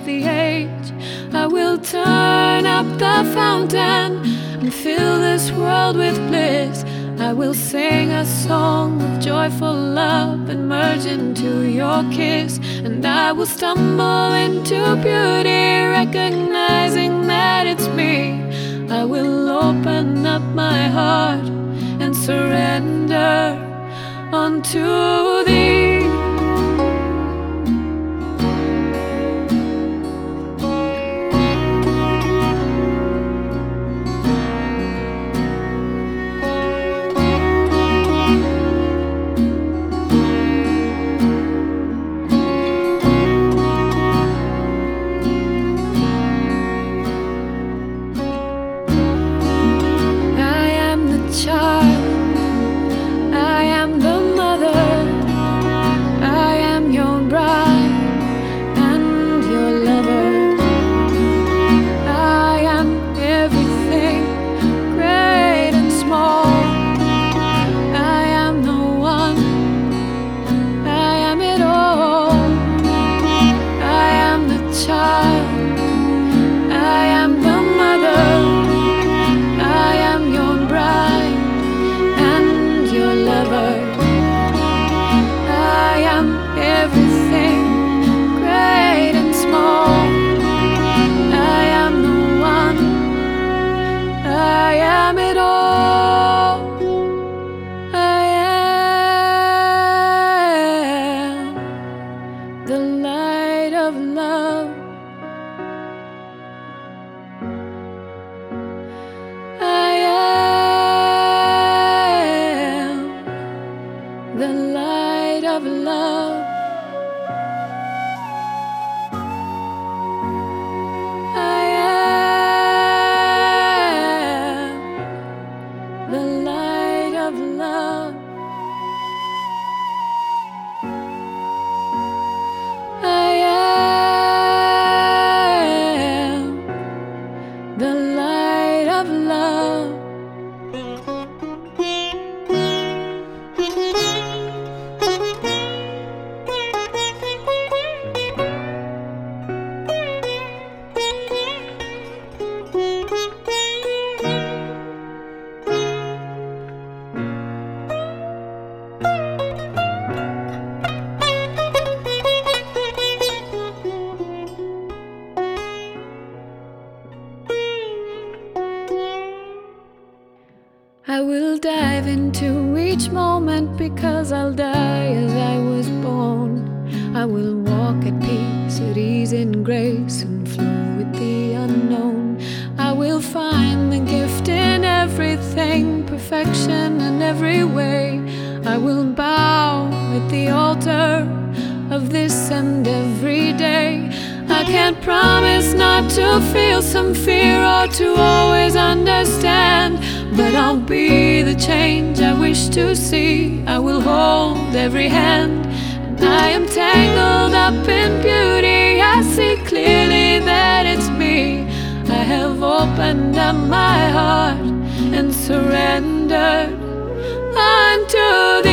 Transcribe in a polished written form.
of the age. I will turn up the fountain and fill this world with bliss. I will sing a song of joyful love and merge into your kiss. And I will stumble into beauty, recognizing that it's me. I will open up my heart and surrender unto thee. The light of love. I am the light of love. I am the light of love. I will dive into each moment because I'll die as I was born. I will walk at peace, at ease and grace, and flow with the unknown. I will find the gift in everything, perfection in every way. I will bow at the altar of this and every day. I can't promise not to feel some fear or to always understand, but I'll be the change I wish to see. I will hold every hand, and I am tangled up in beauty. I see clearly that it's me. I have opened up my heart and surrendered unto thee.